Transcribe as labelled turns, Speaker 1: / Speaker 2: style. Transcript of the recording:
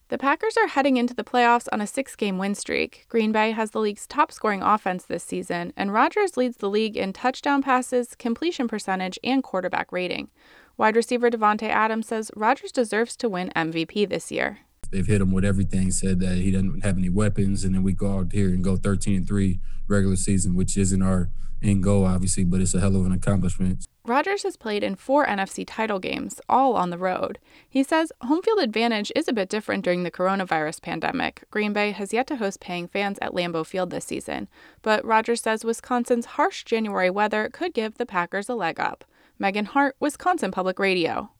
Speaker 1: The Packers are heading into the playoffs on a 6-game win streak. Green Bay has the league's top-scoring offense this season, and Rodgers leads the league in touchdown passes, completion percentage, and quarterback rating. Wide receiver Davante Adams says Rodgers deserves to win MVP this year.
Speaker 2: They've hit him with everything, said that he doesn't have any weapons, and then we go out here and go 13-3 regular season, which isn't our end goal, obviously, but it's a hell of an accomplishment.
Speaker 1: Rodgers has played in 4 NFC title games, all on the road. He says home field advantage is a bit different during the coronavirus pandemic. Green Bay has yet to host paying fans at Lambeau Field this season, but Rodgers says Wisconsin's harsh January weather could give the Packers a leg up. Megan Hart, Wisconsin Public Radio.